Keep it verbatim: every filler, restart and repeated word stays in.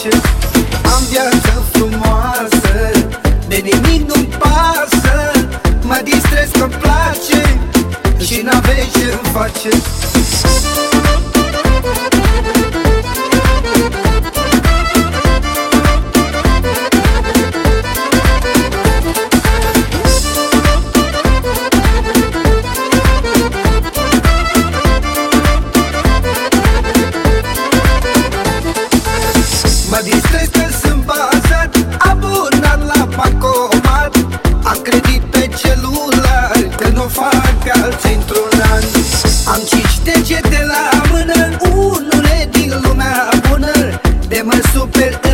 face. Am viață frumoasă, de nimic nu-mi pasă. Mă distrez că-mi place și n-aveți ce-mi face. Mă distrez că sunt bazat, abonat la bancomat. Am credit pe celular, că n-o fac alții într-un an. Am cinci degete la mână, unul e din lumea bună. De mă super